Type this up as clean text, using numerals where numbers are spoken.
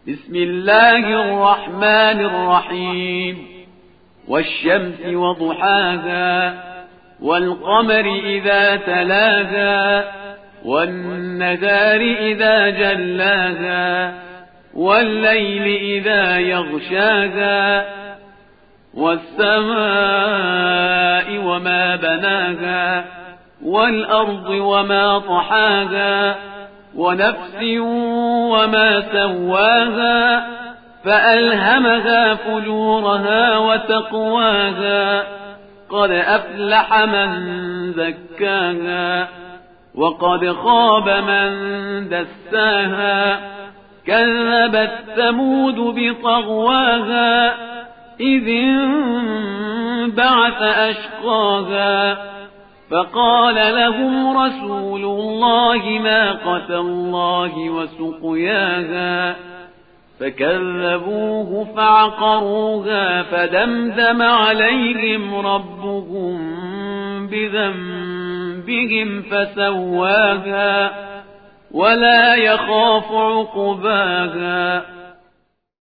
بسم الله الرحمن الرحيم والشمس وضحاها والقمر إذا تلاها والنهار إذا جلاها والليل إذا يغشاها والسماء وما بناها والأرض وما طحاها ونفس وما سواها فألهمها فجورها وتقواها قد أفلح من زكاها وقد خاب من دساها كذبت ثمود بطغواها إذ انبعث أشقاها فقال لهم رسول الله ناقة الله وسقياها فكذبوه فعقروها فدمدم عليهم ربهم بذنبهم فسواها ولا يخاف عقباها